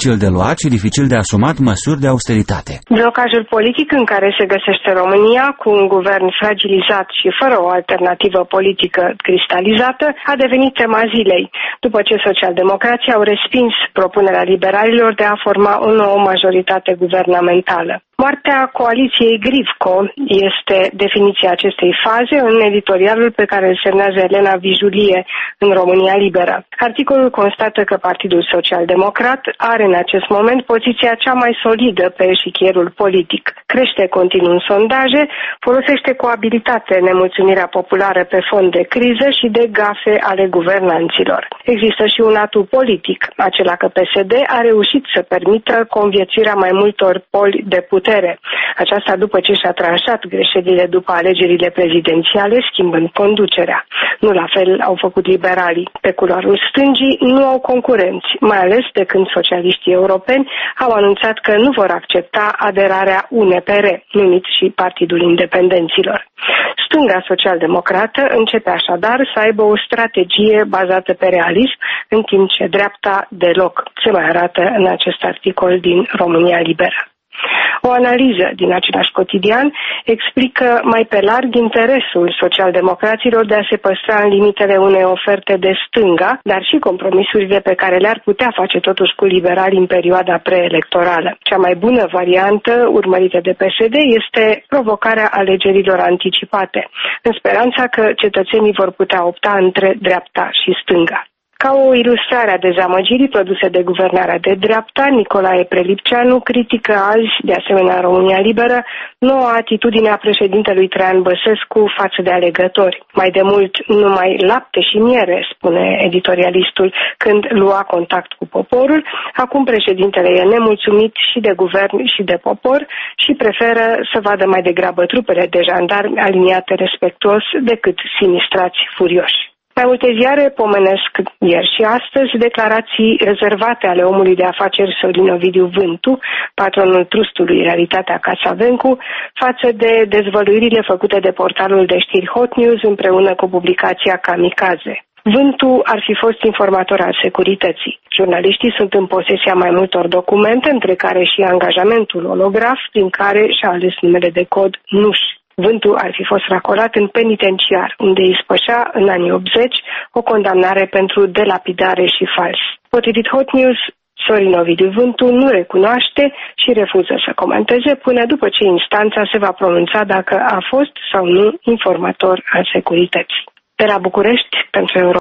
dificil de luat și dificil de asumat măsuri de austeritate. Blocajul politic în care se găsește România, cu un guvern fragilizat și fără o alternativă politică cristalizată, a devenit tema zilei, după ce socialdemocrații au respins propunerea liberalilor de a forma o nouă majoritate guvernamentală. Moartea coaliției Grivco este definiția acestei faze în editorialul pe care îl semnează Elena Vijulie în România Liberă. Articolul constată că Partidul Social-Democrat are în acest moment poziția cea mai solidă pe eșichierul politic. Crește continuu în sondaje, folosește cu abilitate nemulțumirea populară pe fond de criză și de gafe ale guvernanților. Există și un atu politic, acela că PSD a reușit să permită conviețuirea mai multor poli de putere. Aceasta după ce și-a tranșat greșelile după alegerile prezidențiale, schimbând conducerea. Nu la fel au făcut liberalii. Pe culoarul stângii nu au concurenți, mai ales de când socialiștii europeni au anunțat că nu vor accepta aderarea UNPR, numit și Partidul Independenților. Stânga social-democrată începe așadar să aibă o strategie bazată pe realism, în timp ce dreapta deloc. Se mai arată în acest articol din România Liberă. O analiză din același cotidian explică mai pe larg interesul socialdemocraților de a se păstra în limitele unei oferte de stânga, dar și compromisurile pe care le-ar putea face totuși cu liberali în perioada preelectorală. Cea mai bună variantă urmărită de PSD este provocarea alegerilor anticipate, în speranța că cetățenii vor putea opta între dreapta și stânga. Ca o ilustrare a dezamăgirii produse de guvernarea de dreapta, Nicolae Prelipceanu critică azi, de asemenea în România Liberă, noua atitudine a președintelui Traian Băsescu față de alegători. Mai de mult numai lapte și miere, spune editorialistul, când lua contact cu poporul. Acum președintele e nemulțumit și de guvern și de popor și preferă să vadă mai degrabă trupele de jandarmi aliniate respectuos decât sinistrați furioși. Mai multe ziare pomenesc ieri și astăzi declarații rezervate ale omului de afaceri Sorin Ovidiu Vântu, patronul trustului Realitatea Casavencu, față de dezvăluirile făcute de portalul de știri Hot News împreună cu publicația Kamikaze. Vântu ar fi fost informator al securității. Jurnaliștii sunt în posesia mai multor documente, între care și angajamentul holograf, prin care și-a ales numele de cod Nuș. Vântu ar fi fost racolat în penitenciar, unde îi spășea în anii 80 o condamnare pentru delapidare și fals. Potrivit Hot News, Sorin Ovidiu Vântu nu recunoaște și refuză să comenteze până după ce instanța se va pronunța dacă a fost sau nu informator al securității. De la București, pentru Europa.